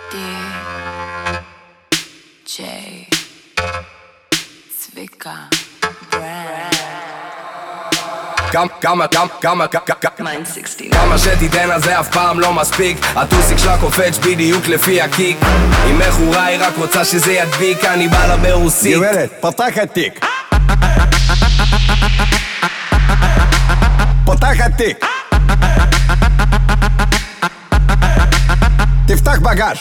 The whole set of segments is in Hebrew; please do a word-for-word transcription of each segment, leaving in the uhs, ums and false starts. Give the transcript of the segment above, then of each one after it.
די-ג'יי צביקה ברנד כמה, כמה, כמה, כמה, כמה כמה שתיתן אז זה אף פעם לא מספיק. הטוסיק שלה קופץ בדיוק לפי הקיק. היא מכורה, היא רק רוצה שזה ידביק. אני בא לה ברוסית. גברת, פתח התיק. פתח התיק. תפתח בגש.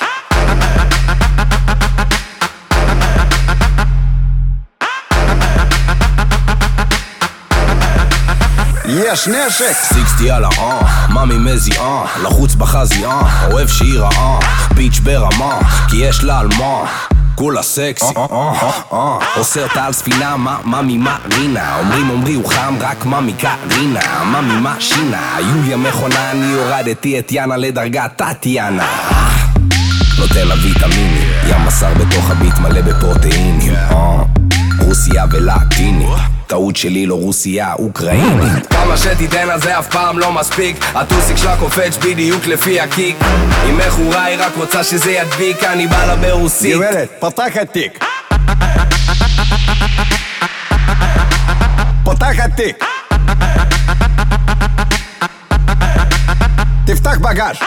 יש נשק. סיקסטי על אה, מאמי מזיעה, לחוץ בחזייה, אוהב שהיא רעה, ביץ' ברמה, כי יש לה על מה. כולה סקסי, עושה אותה על ספינה, מאמי מרינה. אומרים אומרי הוא חם, רק מאמי קרינה. מאמי מה שינה, יוליה מכונה, אני הורדתי את יאנה לדרגת טטיאנה. נותן לה ויטמינים, ים מסר בתוך הביט מלא בפרוטאינים. רוסיה ולטינית, טעות שלי לא רוסיה, אוקראינית. כמה שתיתן אז זה אף פעם לא מספיק. הטוסיק שלה קופץ בדיוק לפי הקיק. היא מכורה, היא רק רוצה שזה ידביק. אני בא לה ברוסית. גברת, פתח התיק. פתח התיק. תפתח בגש.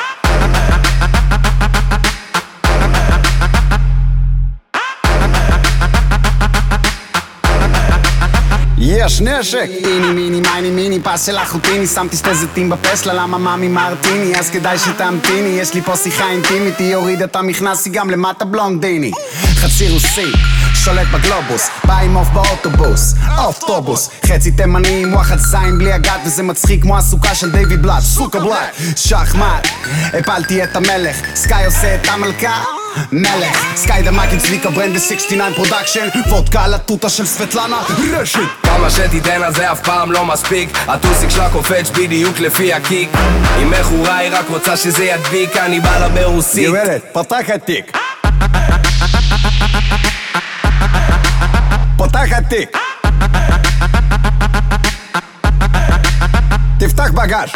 יש נשק. איני מיני מייני מיני פס של אחוטיני, שמתי שתי זיתים בפסלה, למה מאמי מרטיני, אז כדאי שתמתיני, יש לי פה שיחה אינטימית, היא הורידה את המכנס, היא גם למטה בלונדיני. חצי רוסי, שולט בגלובוס, בא עם אוף באוטובוס, אוטובוס, חצי תימני עם וואחד זין בלי הגת, וזה מצחיק כמו הסוכה של דיוויד בלאט, סוכה בלאט, שחמט, הפלתי את המלך, סקאי עושה את המלכה מלך, סקאי דה מייק עם צביקה ברנד ו-שישים ותשע פרודקשן, וודקה על הטוטה של סבטלנה רשת. כמה שתיתן אז זה אף פעם לא מספיק. הטוסיק שלה קופץ בדיוק לפי הקיק. היא מכורה, היא רק רוצה שזה ידביק. אני בא לה ברוסית. גברת, פתח התיק. פתח התיק. תפתח בגש.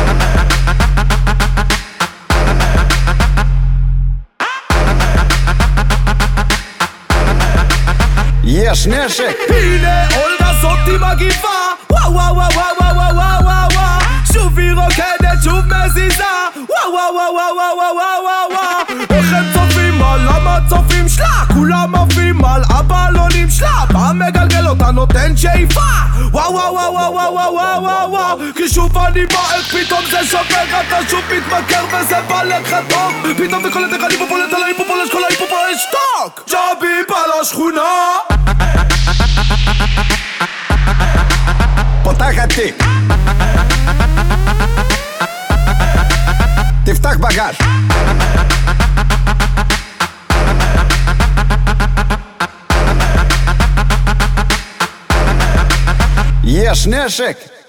יש נשק. הנה אולגה זאתי מגיבה, וואו וואו וואו וואו וואו וואו וואו וואו, שוב היא רוקדת, שוב מזיזה, וואו וואו וואו וואו וואו וואו וואו. איך הם צופים על המצופים שלה, כולם עפים על הבלונים שלה, פעם מגלגל אותה נותן שאיפה, וואו וואו וואו וואו וואו וואו וואו וואו. כי שוב אני בועק, פתאום זה שובר, אתה שוב מתמכר וזה בא לך טוב, פתאום וקולט איך אני פופולט על ההיפופולש, כל ההיפופולש שטוק, ג'אבי בא לשכונה. פתח התיק. תפתח בגש. יש נשק.